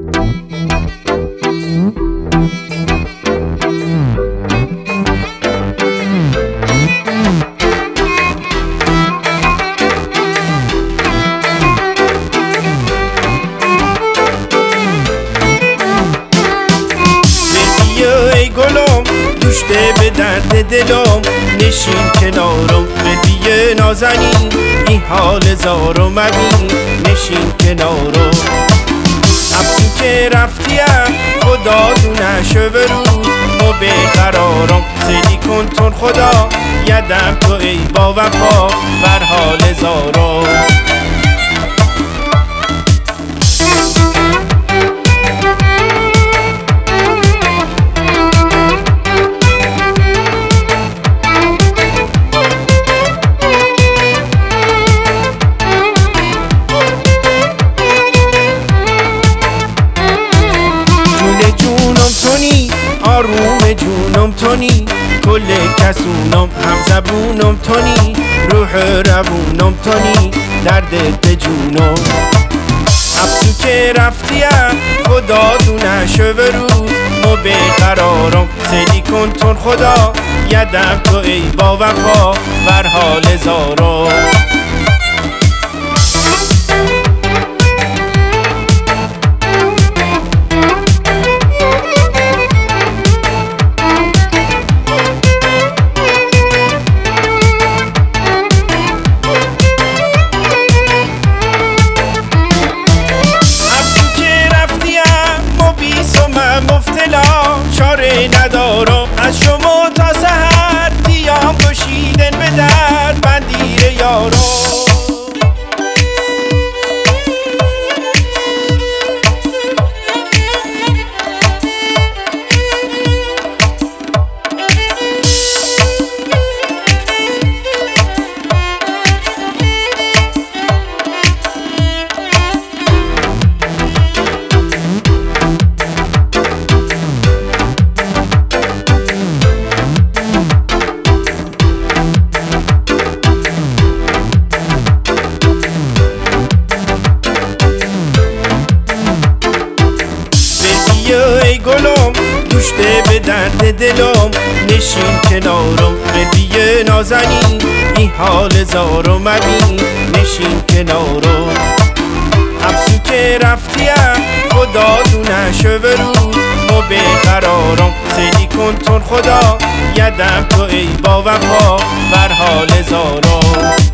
گلم دوشته به درد دلم نشین کنارم بدیه نازنین این حال زارو مبین نشین کنارم افسون که رفتیم خدا دونشو برود ما بیقرارم سیدی کن تون خدا یدم تو ای با وفا بر حال زارم آروم جونم تونی کل کسونم هم زبونم تونی روح روونم تونی درد جونم افسون که رفتیم خدا دونشو برود ما بیقرارم سیدی کن تون خدا یدم تو ای با وفا بر حال زارم چاره ندارم از شما تا سحر دیام کشیدن به در بندیر یارم ای گلم دوشته به درد دلم نشین کنارم بدیه نازنین این حال زارو مبین نشین کنارم افسون که رفتیم خدا دونشو برود ما بیقرارم سیدی کن تون خدا یدم تو ای با وفا بر حال زارم